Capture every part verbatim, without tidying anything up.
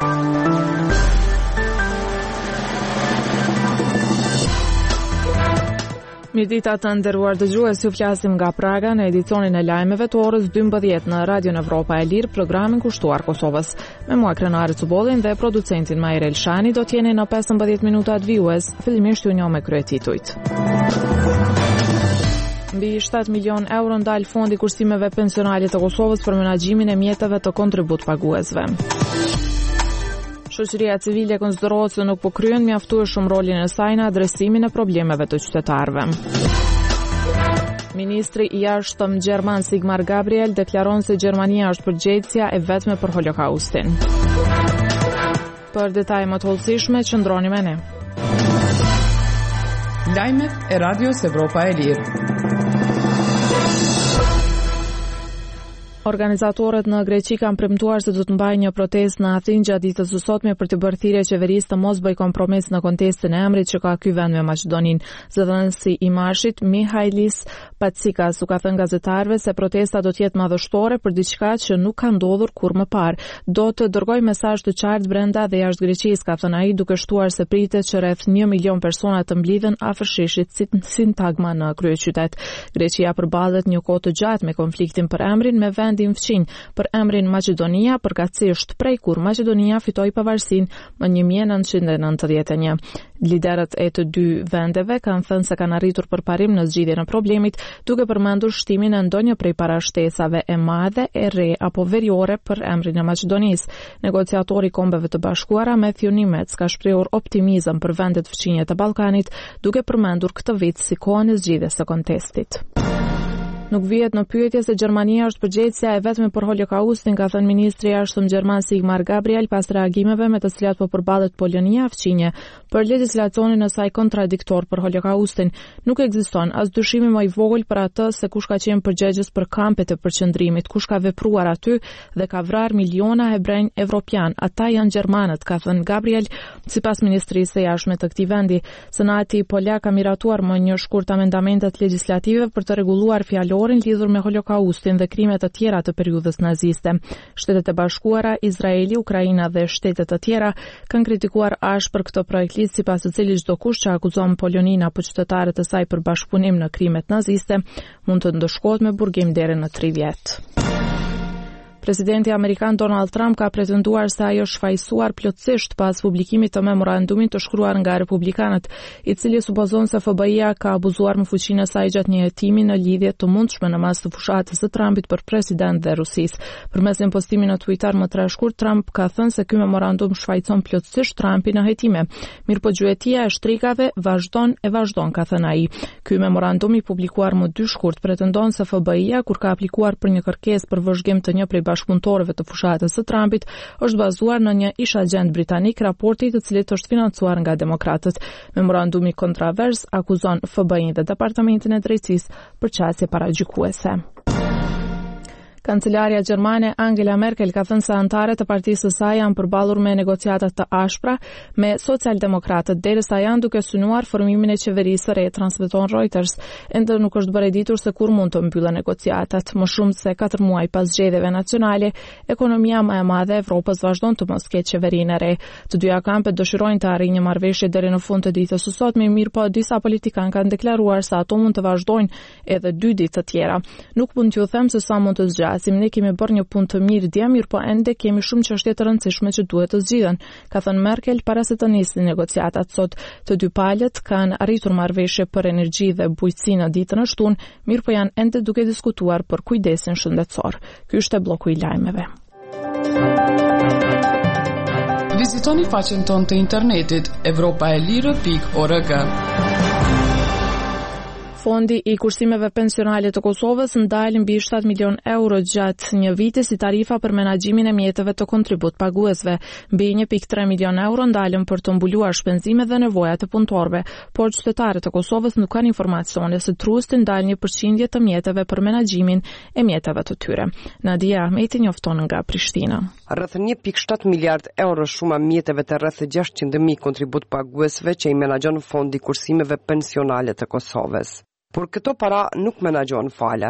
Mirëdita të nderuar dëgjues, ju flasim nga Praga në edicionin e lajmeve të orës dymbëdhjetë në Radion Evropa e Lirë, programin kushtuar Kosovës. Me mua Krenari Cubollin dhe producentin Majrel Shani do t'jeni në pesëmbëdhjetë minutat vijues, fillimisht ju njoh me kryetitujt. Mbi shtatë milion euro ndal fondi kursimeve pensionale të Kosovës për menaxhimin e mjeteve të kontribut paguesve. Shoqëria civile konsiderohet se nuk po kryen mjaftueshëm rolin e saj në adresimin e problemeve të qytetarëve. Ministri i jashtëm gjerman Sigmar Gabriel deklaron se Gjermania është përgjegjësia e vetme për Holokaustin. Për detaje më të hollësishme, qëndroni me ne. Lajmet e Radios Evropa e Lirë. Organizatorët në Greqi kanë premtuar se do të mbajnë një protestë në Athinë gjatë ditës së sotme për të bërë thirrje qeverisë të mos bëjë kompromis në kontestin e emrit që ka ky vend me Maqedoninë. Zëdhënësi i marshit Mihailis Patsikas u ka thënë gazetarëve se protesta do të jetë madhështore për diçka që nuk ka ndodhur kurrë më parë. Do të dërgoj mesazh të qartë brenda dhe jashtë Greqisë, ka thënë ai, duke shtuar se pritet që rreth një milion persona të mblidhen afër sheshit Sintagma në kryeqytet. Greqia përballet një kohë të gjatë me konfliktin për emrin me vend fqinj për emrin Maqedonia, përkatësisht prej kur Maqedonia fitoi pavarësinë më një mijë e nëntëqind e nëntëdhjetë e një. Liderët e të dy vendeve kanë thënë se kanë arritur përparim në zgjidhjen e problemit, duke përmendur shtimin e ndonjë prej parashtesave e madhe, e re apo veriore për emrin e Maqedonisë. Negociatori i Kombeve të Bashkuara Matthew Nimitz ka shprehur optimizëm për vendet fqinje të Ballkanit, duke përmendur këtë vit si kohën e zgjidhjes së kontestit. Nuk vihet në pyetje se Gjermania është përgjegjësia e vetme për Holokaustin, ka thënë ministri i jashtëm gjerman Sigmar Gabriel pas reagimeve me të cilat po përballet Polonia fqinje për legjislacionin e saj kontradiktor për Holokaustin. Nuk ekziston as dyshimi më i vogël për atë se kush ka qenë përgjegjës për kampet e përqendrimit, kush ka vepruar aty dhe ka vrarë miliona hebrej evropian. Ata janë gjermanët, ka thënë Gabriel, sipas ministrisë së jashtme të këtij vendi. Senati polak ka miratuar më një shkurt amendamentet legjislative për të rregulluar fjalë lidhur me Holokaustin dhe krimet të tjera të periudhës naziste. Shtetet e Bashkuara, Izraeli, Ukraina dhe shtetet të tjera kanë kritikuar ashpër këtë projekt ligj, sipas të cilit çdo kush që akuzon Poloninë apo qytetarët e saj për bashkëpunim në krimet naziste mund të ndëshkohet me burgim deri në tri vjet. Presidenti amerikan Donald Trump ka pretenduar se ai është fajsuar plotësisht pas publikimit të memorandumit të shkruar nga republikanët, i cili supozon se F B I-a ka abuzuar me fuqinë e saj gjatë një hetimi në lidhje të mundshme në mas të fushatës së Trumpit për president dhe Rusisë. Përmes një postimi në Twitter më trashëgurt, Trump ka thënë se ky memorandum shfaqson plotësisht Trumpin në hetime. Mirëpo gjuetia e shtrikave vazhdon e vazhdon, ka thënë ai. Ky memorandum i publikuar më dy shkurt pretendon se F B I-a, kur ka aplikuar për një kërkesë për vëzhgim të një prej bashkëpunëtorëve të fushatës së Trumpit, është bazuar në një ish agent britanik, raporti i të cilit është financuar nga demokratët. Memorandumi kontrovers akuzon F B I-n dhe Departamentin e Drejtësisë për qasje paragjykuese. Kancelaria gjermane Angela Merkel ka thënë se anëtarët e partisë së saj janë përballur me negociata të ashpra me socialdemokratët, derisa janë duke synuar formimin e qeverisë së re, transmeton Reuters. Ende nuk është bërë ditur se kur mund të mbyllen negociatat. Më shumë se katër muaj pas zgjedhjeve nacionale, ekonomia më e madhe e Evropës vazhdon të mos ketë qeverinë e re. Të dyja kampet dëshirojnë të arrijnë një marrëveshje deri në fund të ditës së sotme, mirë po disa politikanë kanë deklaruar se ato mund të vazhdojnë edhe dy ditë të tjera. Nuk mund t'ju them se sa mund të zgjatet. Si ne kemi bërë një punë të mirë dje, mirë po ende kemi shumë çështje të rëndësishme që duhet të zgjidhen, ka thënë Merkel para se të nisin negociatat sot. Të dy palët kanë arritur marrëveshje për energji dhe bujqësi në ditën e shtunë, mirë po janë ende duke diskutuar për kujdesin shëndetësor. Ky është bloku i lajmeve. Vizitoni faqen tonë të internetit evropa e lirë pikë org. Fondi i kursimeve pensionale të Kosovës ndal mbi shtatë milion euro gjatë një viti si tarifa për menaxhimin e mjeteve të kontribut paguesve. Mbi një pikë tre milion euro ndalën për të mbuluar shpenzimet dhe nevojat e punëtorëve, por qytetarët e Kosovës nuk kanë informacione se trusti ndal një përqindje të mjeteve për menaxhimin e mjeteve të tyre. Nadia Ahmeti njofton nga Prishtina. Rreth një pikë shtatë miliard euro shuma mjeteve të rreth gjashtëqind mijë kontribut paguesve që i menaxhon Fondi i kursimeve pensionale të Kosovës. Por këto para nuk menaxhon falas.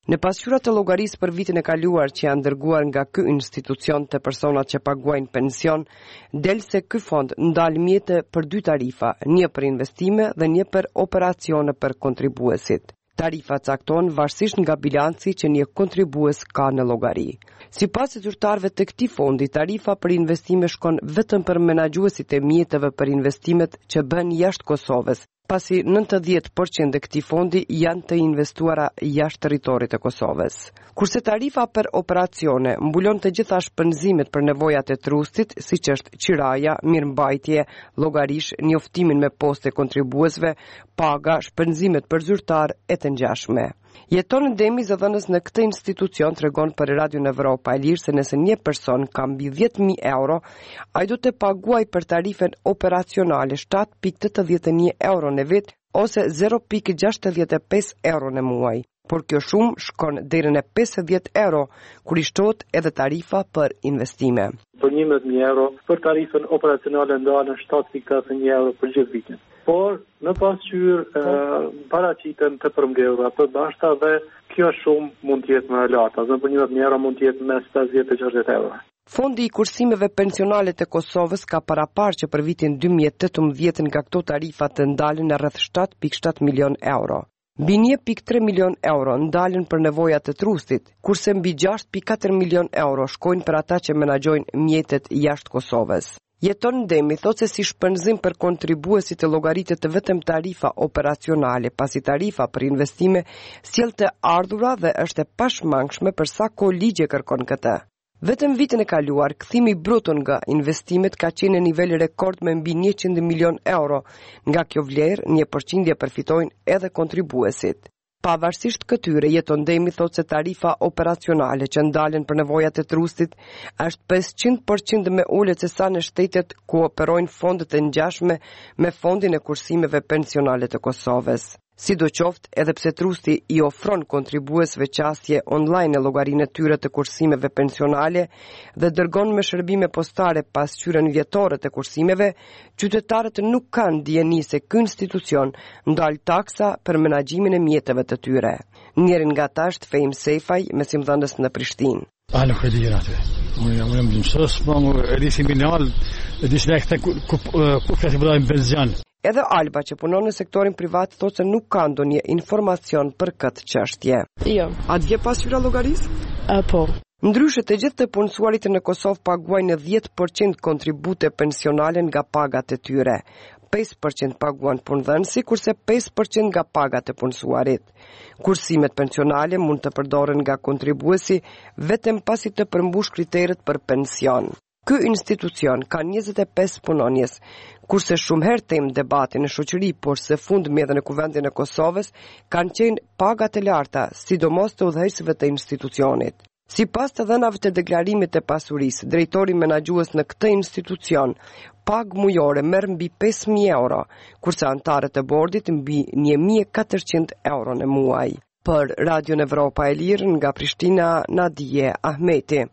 Në pasqyrat të llogarisë për vitin e kaluar që janë dërguar nga ky institucion të personat që paguajnë pension, del se ky fond ndal mjete për dy tarifa, një për investime dhe një për operacione për kontribuesit. Tarifa cakton varësisht nga bilanci që një kontribues ka në llogari. Sipas zyrtarëve të këtij fondi, tarifa për investime shkon vetëm për menaxhuesit e mjeteve për investimet që bën jashtë Kosovës, pasi nëntëdhjetë përqind e këtij fondi janë të investuara jashtë territorit të Kosovës. Kurse tarifa për operacione mbulon të gjitha shpenzimet për nevojat e trustit, siç është qiraja, mirëmbajtje, llogarish, njoftimin me poste kontribuesve, paga, shpenzimet për zyrtar e të ngjashme. Jeton Demi, zëdhënës në këtë institucion, tregon për Radion Evropa e Lirë se nëse një person ka mbi dhjetë mijë euro, ai do të paguaj për tarifen operacionale shtatë pikë tetëdhjetë e një euro në vit ose zero pikë gjashtëdhjetë e pesë euro në muaj. Por kjo shumë shkon deri në pesëdhjetë euro, kur i shtohet edhe tarifa për investime. Për njëmbëdhjetë mijë euro për tarifën operacionale ndalen shtatë pikë tetëdhjetë e një euro për gjithë vitin. Por në pasqyrë paraqiten të përmbledhura të dashta dhe kjo shumë mund të jetë më e lartë, dhe për njëmbëdhjetë mijë euro mund të jetë mes pesëdhjetë e gjashtëdhjetë euro. Fondi i kursimeve pensionale të Kosovës ka paraparë që për vitin dy mijë e tetëmbëdhjetë nga këto tarifa të ndalen në rreth shtatë pikë shtatë milion euro. Mbi një pikë tre milion euro ndalen për nevojat të trustit, kurse mbi gjashtë pikë katër milion euro shkojnë për ata që menaxhojnë mjetet jashtë Kosovës. Jeton Demi thotë se si shpenzim për kontribuesit të llogaritet të vetëm tarifa operacionale, pasi tarifa për investime sjell të ardhura dhe është e pashmangshme për sa kohë ligji kërkon këtë. Vetëm vitin e kaluar, kthimi bruto nga investimet ka qenë në nivel rekord me mbi njëqind milion euro. Nga kjo vlerë, një përqindje përfitojnë edhe kontribuesit. Pavarësisht këtyre, Jeton Demi thotë se tarifa operacionale që ndalen për nevojat e trustit është pesëqind përqind me ulët se sa në shtetet ku operojnë fondet e ngjashme me fondin e kursimeve pensionale të Kosovës. Sidoqoftë, edhe pse trusti i ofron kontribuesve qasje online në llogarinë e tyre të kursimeve pensionale dhe dërgon me shërbime postare pasqyrën vjetore të kursimeve, qytetarët nuk kanë dijeni se ky institucion ndal taksa për menaxhimin e mjeteve të tyre. Njërin nga ata është Fejm Sefaj, mesimdhënës në Prishtinë. Ah, nuk e di atë. Unë jam në mësos, po e di si minal, e di se këta ku ku fletë bëjnë pension. Edhe Alba, që punon në sektorin privat, thotë se nuk ka ndonjë informacion për këtë çështje. Jo. A dje pasqyra llogarisë? A po. Ndryshe, të gjithë të punësuarit në Kosovë paguajnë dhjetë përqind kontribute pensionale nga pagat e tyre. pesë përqind paguan punëdhënësi, kurse pesë përqind nga pagat e punësuarit. Kursimet pensionale mund të përdoren nga kontribuesi vetëm pasi të përmbush kriteret për pension. Ky institucion ka njëzet e pesë punonjes, kurse shumë herë tem debati në shoqëri, por së fundmi edhe në Kuvendin e Kosovës, kanë qenë pagat e larta, sidomos të udhëheqësve të institucionit. Sipas të dhënave të deklarimit të pasurisë, drejtori menaxhues në këtë institucion, pagë mujore merr mbi pesë mijë euro, kurse antarët e bordit mbi një mijë e katërqind euro në muaj. Për Radion Evropa e Lirë nga Prishtina, Nadije Ahmeti.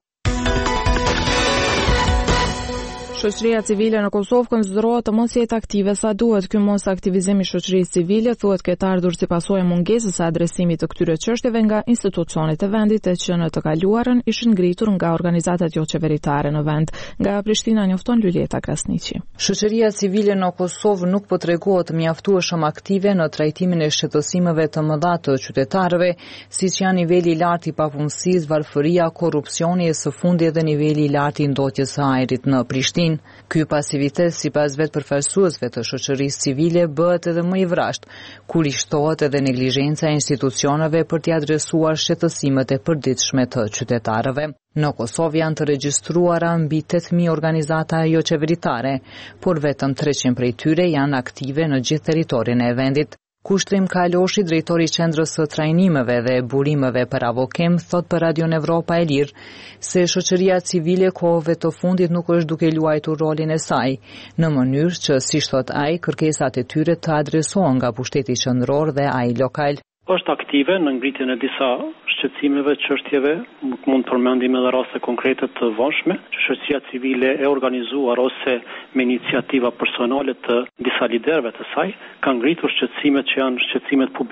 Shoqëria civile në Kosovë konsiderohet të mos jetë aktive sa duhet. Ky mos aktivizim i shoqërisë civile thuhet ketë ardhur si pasojë mungesës së adresimit të këtyre çështjeve nga institucionet e vendit, e që në të kaluarën ishin ngritur nga organizatat jo qeveritare në vend. Nga Prishtina njofton Lulieta Krasniqi. Shoqëria civile në Kosovë nuk po tregohet mjaftueshëm aktive në trajtimin e shqetësimeve të mëdha të qytetarëve, siç janë niveli i lartë i papunësisë, varfëria, korrupsioni e së fundi edhe niveli i lartë i ndotjes së ajrit në Prishtinë. Ky pasivitet, sipas vetë përfaqësuesve të shoqërisë civile, bëhet edhe më i vrasht, kur i shtohet edhe neglizhenca e institucioneve për t'i adresuar shqetësimet e përditshme të qytetarëve. Në Kosovë janë të regjistruara mbi tetë mijë organizata jo qeveritare, por vetëm treqind prej tyre janë aktive në gjithë territorin e vendit. Kushtrim Kaloshi, drejtori i Qendrës së Trajnimeve dhe Burimeve për Avokem, thot për Radion Evropa e Lirë se shoqëria civile kohëve të fundit nuk është duke luajtur rolin e saj, në mënyrë që, siç thot ai, kërkesat e tyre të adresohen nga pushteti qendror dhe ai lokal. Është aktive në ngritjen e disa shqetësimeve, çështjeve, mund të përmendim edhe raste konkrete të vonshme, që shoqëria civile e organizuar ose me iniciativa personale të disa liderëve të saj, kanë ngritur shqetësimet që janë shqetësimet publikut,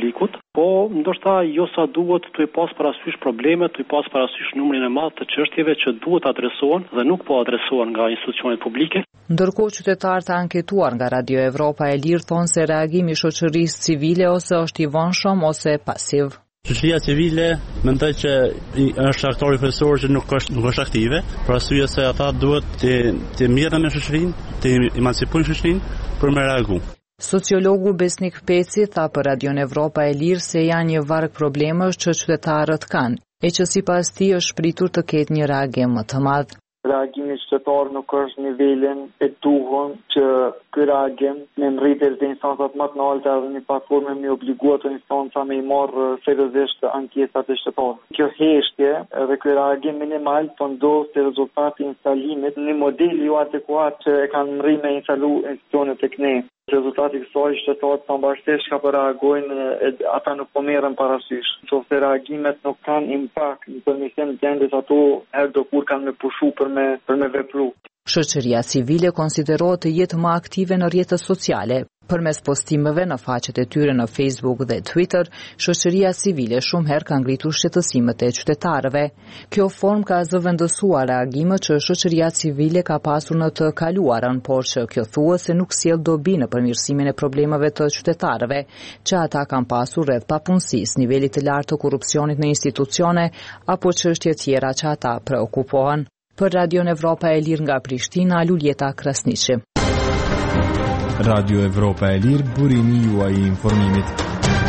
Po, ndoshta jo sa duhet të i pas parasysh problemet, të i pas parasysh numrin e madh të çështjeve që duhet adresohen dhe nuk po adresohen nga institucionet publike. Ndërkohë qytetarët e anketuar nga Radio Evropa e Lirë thonë se reagimi i shoqërisë civile ose është i vonshëm ose pasiv. Shoqëria civile mendoj që është aktori kryesor që nuk është nuk është aktive, për arsye se ata duhet të të mirën me shoqërinë, të emancipojnë shoqërinë për me reagu. Sociologu Besnik Peci tha për Radio Evropa e Lirë se janë një varg problemesh që qytetarët kanë, e që sipas tij është pritur të ketë një reagim më të madh. Reagimi qytetar nuk është nivelin e duhur që ky reagim me ngritje të instancat më të larta dhe një platformë me obliguar të instanca me i marrë seriozisht ankesat e qytetarëve. Kjo heshtje edhe ky reagim minimal po ndodh si rezultati i instalimit në një model jo adekuat që e kanë mri me instalu institucionet e këne. Rezultati i kësaj qytetarët pambarësisht ka po reagojnë, ata nuk po merren parasysh. Nëse reagimet nuk kanë impakt në përmirësim të gjendjes, ato herë do kur kanë me pushu për me për me vepru. Shoqëria civile konsiderohet të jetë më aktive në rrjetet sociale. Përmes postimeve në faqet e tyre në Facebook dhe Twitter, shoqëria civile shumë herë ka ngritur shqetësimet e qytetarëve. Kjo formë ka zëvendësuar reagimet që shoqëria civile ka pasur në të kaluarën, por që kjo thuhet se nuk sjell dobi në përmirësimin e problemeve të qytetarëve, që ata kanë pasur rreth papunësisë, nivelit të lartë të korrupsionit në institucione apo çështje tjera që ata preokupohen. Për Radio Evropa e Lirë nga Prishtina, Luljeta Krasniqi. Radio Evropa e Lirë, burimi juaj i informimit.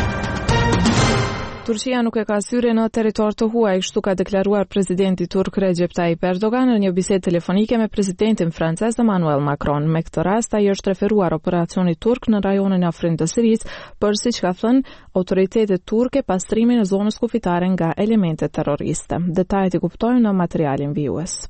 Turqia nuk e ka syre në territor të huaj, kështu ka deklaruar presidenti turk Recep Tayyip Erdogan në një bisedë telefonike me presidentin francez Emmanuel Macron. Me këtë rast ai është referuar operacionit turk në rajonin Afrin të Sirisë, për siç ka thënë autoritetet turke pastrimin e zonës kufitare nga elemente terroriste. Detajet i kuptojnë në materialin vijues.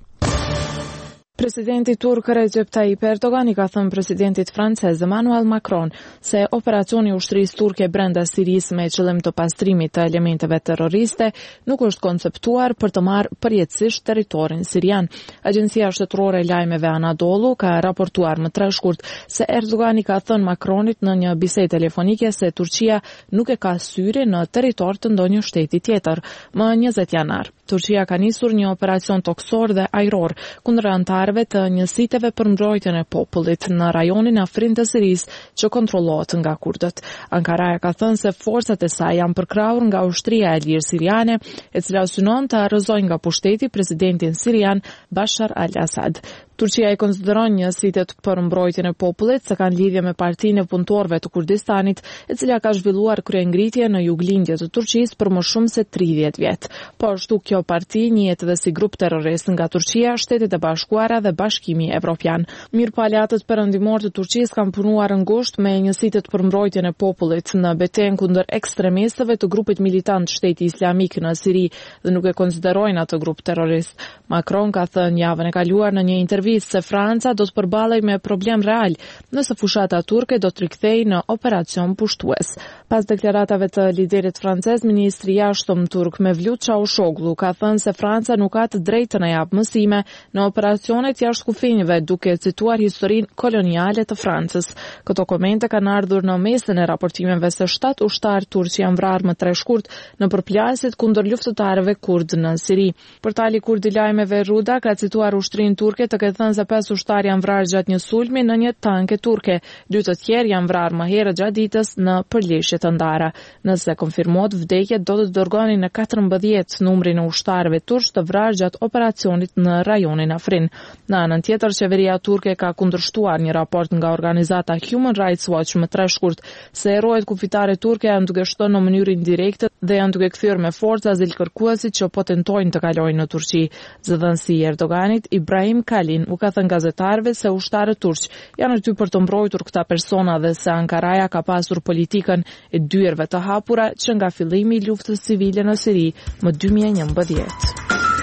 Presidenti turk Recep Tayyip Erdogan i ka thënë presidentit francez Emmanuel Macron se operacioni i ushtrisë turke brenda Sirisë me qëllim të pastrimit të elementeve terroriste nuk është konceptuar për të marrë përjetësisht territorin sirian. Agjencia shtetërore e lajmeve Anadolu ka raportuar më tre shkurt se Erdogan i ka thënë Macronit në një bisedë telefonike se Turqia nuk e ka syre në territor të ndonjë shteti tjetër. Më njëzet janar, Turqia ka nisur një operacion toksor dhe ajror kundër anëtarëve të njësiteve për mbrojtjen e popullit në rajonin Afrin të Sirisë që kontrollohet nga kurdët. Ankara ka thënë se forcat e saj janë përkrahur nga ushtria e lirë siriane, e cila synon të arrëzojë nga pushteti presidentin sirian Bashar al-Assad. Turqia i konsideron njësitet për mbrojtjen e popullit se kanë lidhje me Partinë e Punëtorëve të Kurdistanit, e cila ka zhvilluar kryengritje në juglindje të Turqisë për më shumë se tridhjetë vjet. Po ashtu kjo parti njihet edhe si grup terrorist nga Turqia, Shtetet e Bashkuara dhe Bashkimi Evropian. Mirë, aleatët perëndimor të Turqisë kanë punuar ngushtë me njësitet për mbrojtjen e popullit në betejën kundër ekstremistëve të grupit militant Shteti Islamik në Siri dhe nuk e konsiderojnë atë grup terrorist. Macron ka thënë javën e kaluar në një intervistë se Franca do të përballej me problem real nëse fushata turke do të rikthejë në operacion pushtues. Pas deklaratave të liderit francez, ministri i jashtëm turk Mevlut Çavuşoglu ka thënë se Franca nuk ka të drejtë të na japë mësime në operacionet jashtëkufinjve, duke cituar historinë koloniale të Francës. Këto komente kanë ardhur në mesin e raportimeve se shtat ushtar turq janë vrarë më tre shkurt në përplasjet kundër luftëtarëve kurd në Siri. Portali kurd i lajmeve Ruda ka cituar ushtrinë turke të thënë se pesë ushtar janë vrarë gjatë një sulmi në një tanke turke. Dy të tjerë janë vrarë më herët gjatë ditës në përleshje të ndara. Nëse konfirmohet vdekjet, do të dërgonin në katërmbëdhjetë numrin e ushtarëve turq të vrarë gjatë operacionit në rajonin Afrin. Në anën tjetër, qeveria turke ka kundërshtuar një raport nga organizata Human Rights Watch më tre shkurt se erojët kufitare turke janë duke shtuar në mënyrë indirekte dhe janë duke kthyer me forca azilkërkuesit që po tentojnë të kalojnë në Turqi. Zëdhënësi i Erdoganit, Ibrahim Kalin, u ka thënë gazetarëve se ushtarët turq janë aty për të mbrojtur këta persona dhe se Ankaraja ka pasur politikën e dyerve të hapura që nga fillimi i luftës civile në Siri më dy mijë e njëmbëdhjetë.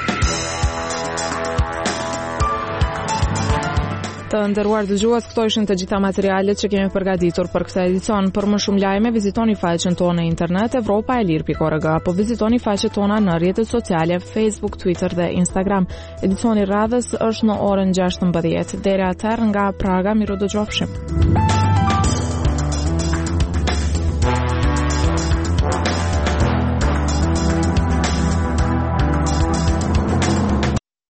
Të nderuar dëgjues, këto ishin të gjitha materialet që kemi përgatitur për këtë edicion. Për më shumë lajme, vizitoni faqen tonë në internet evropa e lirë pikë org apo vizitoni faqet tona në rrjetet sociale Facebook, Twitter dhe Instagram. Edicioni radhës është në orën gjashtëmbëdhjetë. Deri atëherë nga Praga, miru dëgjofshim.